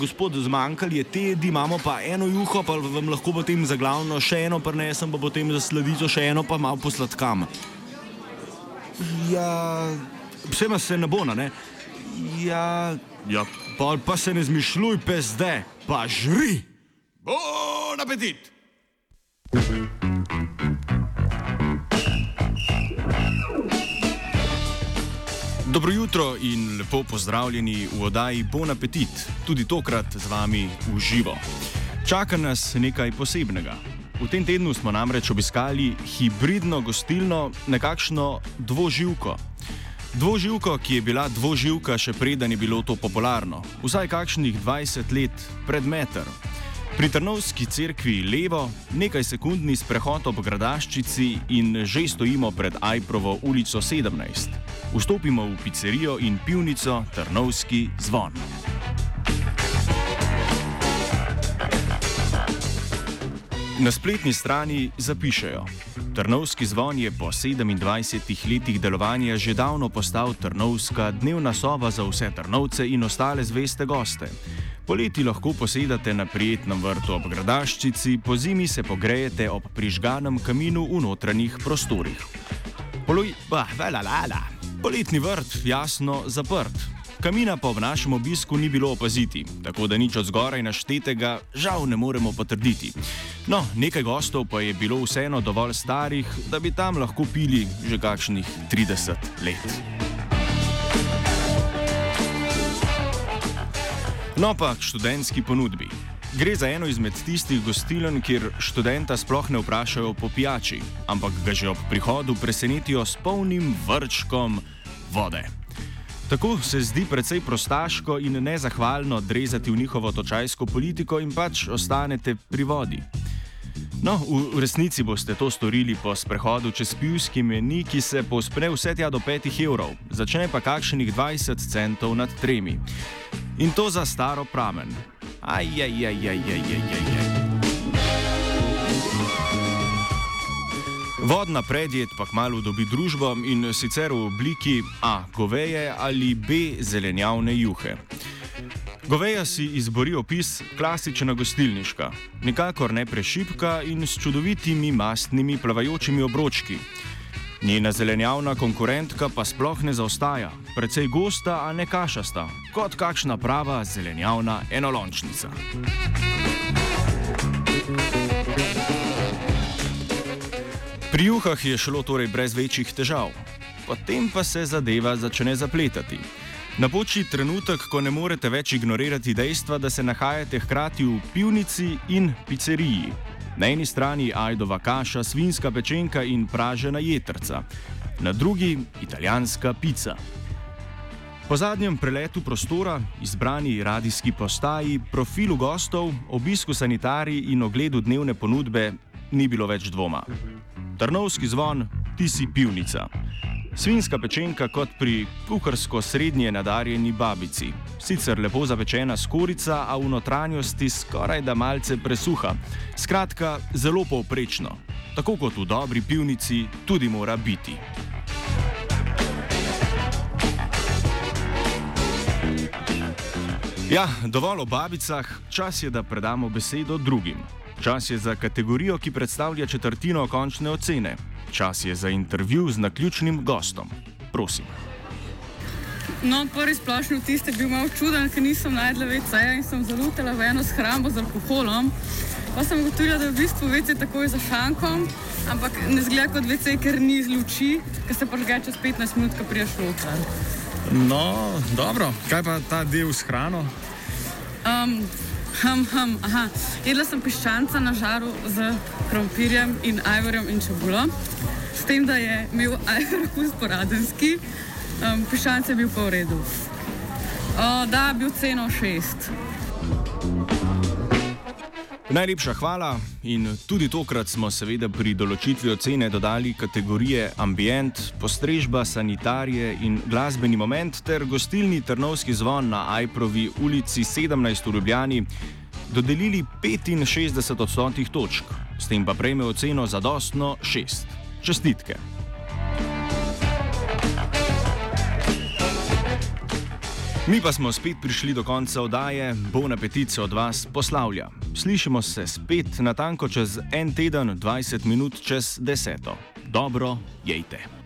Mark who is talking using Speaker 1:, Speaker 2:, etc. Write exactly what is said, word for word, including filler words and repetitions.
Speaker 1: gospod, zmanjkali je te jedi, imamo pa eno juho, pa vam lahko potem za glavno še eno prinesem, pa potem za sladico še eno, pa malo posladkam. Ja, vsema se ne bo, ne? Ja, ja, pa, pa se ne zmišljuj, pezde, pa žri! Bon apetit! Dobro jutro in lepo pozdravljeni v oddaji Bon apetit, tudi tokrat z vami v živo. Čaka nas nekaj posebnega. V tem tednu smo namreč obiskali hibridno gostilno, nekakšno dvoživko. Dvoživko, ki je bila dvoživka še preden je bilo to popularno, vsaj kakšnih dvajset let pred meter. Pri Trnovski cerkvi levo, nekaj sekundni sprehod ob Gradaščici in že stojimo pred Ajprovo ulico sedemnajst. Vstopimo v pizzerijo in pivnico Trnovski zvon. Na spletni strani zapišejo: Trnovski zvon je po sedemindvajsetih letih delovanja že davno postal trnovska dnevna soba za vse Trnovce in ostale zveste goste. Poleti lahko posedate na prijetnem vrtu ob Gradaščici, pozimi se pogrejete ob prižganem kaminu v notranjih prostorih. Poloj, bah, valalala. Poletni vrt jasno zaprt. Kamina pa ob našem obisku ni bilo opaziti, tako da nič od zgoraj naštetega žal ne moremo potrditi. No, nekaj gostov pa je bilo vseeno dovolj starih, da bi tam lahko pili že kakšnih trideset let. No pa k študentski ponudbi. Gre za eno izmed tistih gostiln, kjer študenta sploh ne vprašajo po pijači, ampak ga že ob prihodu presenetijo s polnim vrčkom vode. Tako se zdi precej prostaško in nezahvalno drezati v njihovo točajsko politiko in pač ostanete pri vodi. No, v resnici boste to storili po sprehodu čez pivski meni, ki se povzpne vse tja do petih evrov, začne pa kakšnih dvajset centov nad tremi. In to za staro pramen. Ajajajajajajajaj. Vodna predjed pa kmalu dobi družbo in sicer v obliki A. goveje ali B. zelenjavne juhe. Goveja si izbori opis klasična gostilniška, nikakor ne prešipka in s čudovitimi mastnimi plavajočimi obročki. Njena zelenjavna konkurentka pa sploh ne zaostaja, precej gosta, a ne kašasta, kot kakšna prava zelenjavna enolončnica. Pri juhah je šlo torej brez večjih težav, potem pa se zadeva začne zapletati. Napoči trenutek, ko ne morete več ignorirati dejstva, da se nahajate hkrati v pivnici in pizzeriji. Na eni strani ajdova kaša, svinjska pečenka in pražena jetrca, na drugi italijanska pica. Po zadnjem preletu prostora, izbrani radijski postaji, profilu gostov, obisku sanitarij in ogledu dnevne ponudbe ni bilo več dvoma. Trnovski zvon, ti si pivnica. Svinjska pečenka kot pri kuharsko srednje nadarjeni babici. Sicer lepo zapečena skorica, a v notranjosti skoraj da malce presuha. Skratka, zelo povprečno. Tako kot v dobri pivnici tudi mora biti. Ja, dovolj o babicah, čas je, da predamo besedo drugim. Čas je za kategorijo, ki predstavlja četrtino končne ocene. Čas je za intervju z naključnim gostom. Prosim.
Speaker 2: No, prvi splošni vtis je bil malo čuden, ker nisem najdla ve ceja in sem zalutala v eno shrambo z alkoholom. Pa sem ugotovila, da je v bistvu ve ce takoj za šankom, ampak ne zgleda kot ve ce, ker ni luči, ker se požge čez petnajst minut, ko priješ noter.
Speaker 3: No, dobro. Kaj pa ta del s hrano?
Speaker 2: Um, Hm, hm, aha. Jedla sem piščanca na žaru z krompirjem in ajvarjem in čebulo. S tem, da je imel ajvar okus poradenski, um, piščanc je bil pa v redu. O, da, bil ceno šest.
Speaker 1: Najlepša hvala in tudi tokrat smo seveda pri določitvi ocene dodali kategorije ambient, postrežba, sanitarije in glasbeni moment ter gostilni Trnovski zvon na Ajprovi ulici sedemnajst v Ljubljani dodelili petinšestdeset odstotnih točk, s tem pa prejme oceno zadostno šest. Čestitke! Mi pa smo spet prišli do konca oddaje, bon apetit se od vas poslavlja. Slišimo se spet natanko čez en teden, dvajset minut čez deseto. Dobro, jejte.